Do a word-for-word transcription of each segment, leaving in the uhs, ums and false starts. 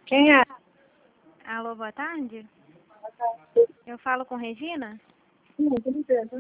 Quem é? Alô, boa tarde. Eu falo com Regina? Sim, com certeza.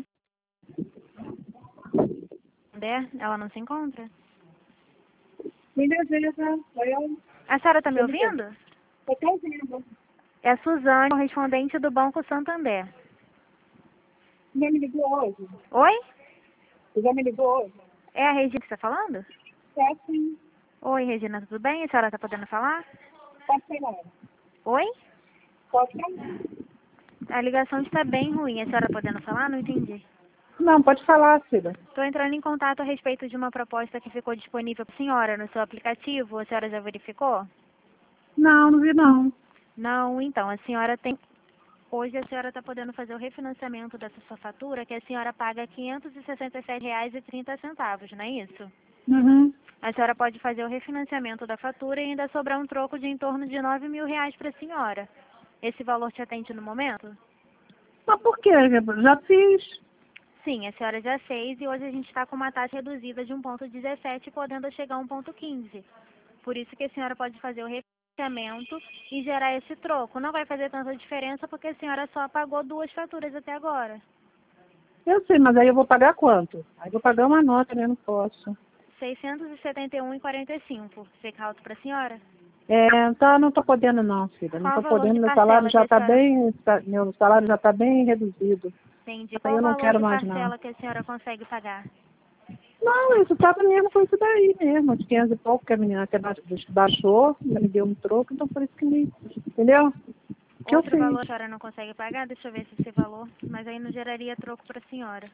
Bé, ela não se encontra? Me deseja. Eu A senhora está me ouvindo? estou ouvindo. É a Suzane, correspondente do Banco Santander. Você já me ligou hoje? Oi? Você já me ligou hoje? É a Regina que está falando? É sim. Oi, Regina, tudo bem? A senhora está podendo falar? Pode falar. Oi? Pode falar. A ligação está bem ruim. A senhora podendo falar? Não entendi. Não, pode falar, filha. Estou entrando em contato a respeito de uma proposta que ficou disponível para a senhora no seu aplicativo. A senhora já verificou? Não, não vi não. Não, então, a senhora tem... Hoje a senhora está podendo fazer o refinanciamento dessa sua fatura, que a senhora paga quinhentos e sessenta e sete reais e trinta centavos, não é isso? Uhum. A senhora pode fazer o refinanciamento da fatura e ainda sobrar um troco de em torno de nove mil reais para a senhora. Esse valor te atende no momento? Mas por quê? Já fiz. Sim, a senhora já fez e hoje a gente está com uma taxa reduzida de um vírgula dezessete, podendo chegar a um vírgula quinze. Por isso que a senhora pode fazer o refinanciamento e gerar esse troco. Não vai fazer tanta diferença porque a senhora só pagou duas faturas até agora. Eu sei, mas aí eu vou pagar quanto? Aí eu vou pagar uma nota, né? Não posso. seiscentos e setenta e um reais e quarenta e cinco. Fica alto para a senhora? É, tá, não tô podendo não, filha. Não Qual o tô valor podendo, de meu salário parcela que já a tá senhora... bem, tá- meu salário já tá bem reduzido. Entende? Aí Qual o eu não valor quero de mais não. parcela que a senhora consegue pagar? Não, isso tava mesmo com isso daí mesmo, de quinhentos e pouco, que a menina até ba- baixou, me deu um troco, então por isso que me, entendeu? O que eu Outro valor fiz. que a senhora não consegue pagar? Deixa eu ver se esse valor... Mas aí não geraria troco para a senhora.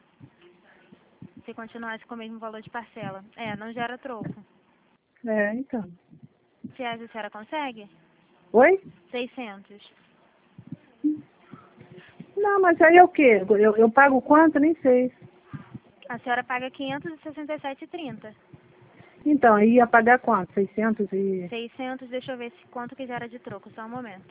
Se continuasse com o mesmo valor de parcela. É, não gera troco. É, então. Se a senhora consegue? Oi? seiscentos. Não, mas aí é o quê? Eu, eu pago quanto? Nem sei. A senhora paga quinhentos e sessenta e sete reais e trinta centavos. Então, aí ia pagar quanto? Seiscentos e... seiscentos, deixa eu ver se, quanto que gera de troco, só um momento.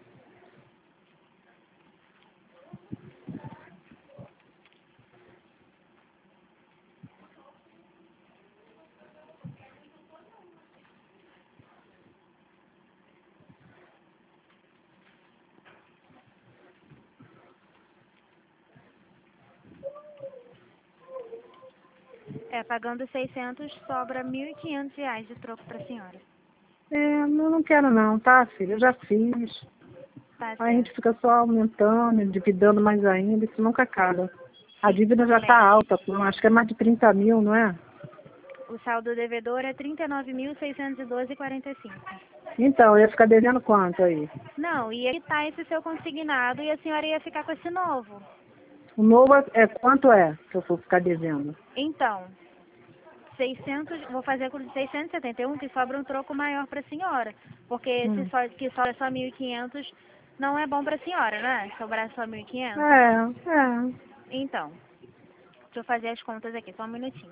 É, pagando seiscentos, sobra mil e quinhentos reais de troco para a senhora. É, não, não quero não, tá, filha? Eu já fiz. Tá Aí a gente certo. fica só aumentando, endividando mais ainda, isso nunca acaba. A Sim, dívida tudo já tá bem. alta, pô, acho que é mais de trinta mil, não é? O saldo devedor é trinta e nove mil, seiscentos e doze reais e quarenta e cinco centavos. Então, eu ia ficar devendo quanto aí? Não, ia quitar esse seu consignado e a senhora ia ficar com esse novo. O novo é, é quanto é que eu for ficar devendo? Então, seiscentos, vou fazer com seiscentos e setenta e um, que sobra um troco maior para a senhora. Porque esse Hum. só, que sobra só mil e quinhentos não é bom para a senhora, né? Sobrar só mil e quinhentos. É, é. Então, deixa eu fazer as contas aqui, só um minutinho.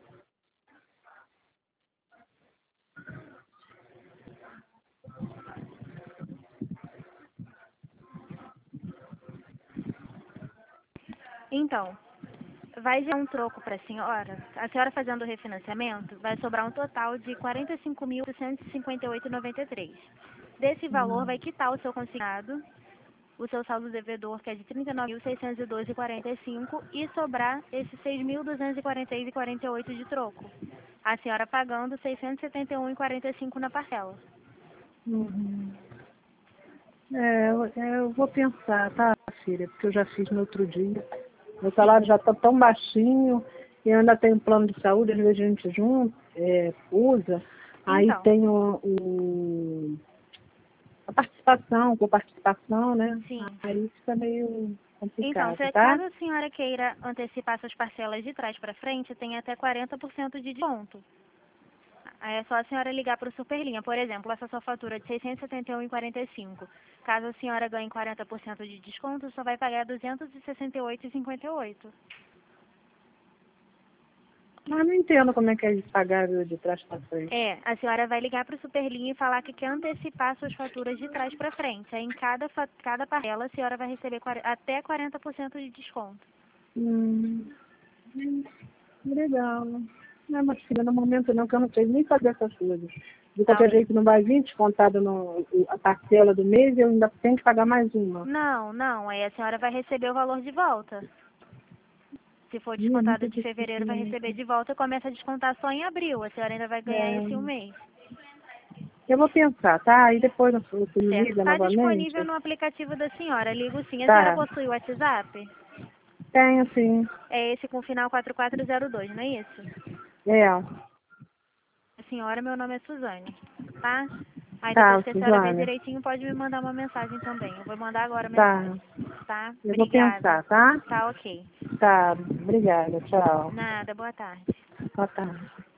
Então, vai gerar um troco para a senhora. A senhora fazendo o refinanciamento, vai sobrar um total de quarenta e cinco mil, oitocentos e cinquenta e oito reais e noventa e três centavos. Desse valor, vai quitar o seu consignado, o seu saldo devedor, que é de trinta e nove mil, seiscentos e doze reais e quarenta e cinco centavos, e sobrar esses seis mil, duzentos e quarenta e seis reais e quarenta e oito centavos de troco. A senhora pagando seiscentos e setenta e um reais e quarenta e cinco centavos na parcela. Uhum. É, eu, é, eu vou pensar, tá, filha? Porque eu já fiz no outro dia. Meu salário Sim. já está tão baixinho e eu ainda tenho plano de saúde, às vezes a gente junta, é, usa. Aí Então, tem o, o- a participação, com participação, né? sim. Aí fica meio Então, complicado, se, tá? caso a senhora queira antecipar suas parcelas de trás para frente, tem até quarenta por cento de desconto. Aí é só a senhora ligar para o Superlinha. Por exemplo, essa sua fatura de seiscentos e setenta e um reais e quarenta e cinco. Caso a senhora ganhe quarenta por cento de desconto, só vai pagar duzentos e sessenta e oito reais e cinquenta e oito. Mas não entendo como é que é de pagar de trás para frente. É, a senhora vai ligar para o Superlinha e falar que quer antecipar suas faturas de trás para frente. Aí em cada, fa- cada parcela a senhora vai receber quar- até quarenta por cento de desconto. Hum, hum, legal. Não, mas filha, no momento não, que eu não sei nem fazer essas coisas. De Tá. qualquer jeito não vai vir descontado no, a parcela do mês e eu ainda tenho que pagar mais uma. Não, não, aí a senhora vai receber o valor de volta. Se for Ih, não descontado sei de se fevereiro, vai isso receber de volta e começa a descontar só em abril. A senhora ainda vai ganhar é, esse um mês. eu vou pensar, tá? Aí depois você me Certo? liga Está novamente. disponível no aplicativo da senhora. Ligo sim. A senhora Tá, possui o WhatsApp? tenho sim. É esse com final quatro quatro zero dois, não é isso? É, A senhora, meu nome é Suzane, tá? Aí tá, depois que a senhora ver Suzane. direitinho, pode me mandar uma mensagem também. Eu vou mandar agora a Tá, mensagem, tá? eu vou Obrigada. pensar, tá? Tá ok. Tá, obrigada, tchau. Nada, boa tarde. Boa tarde.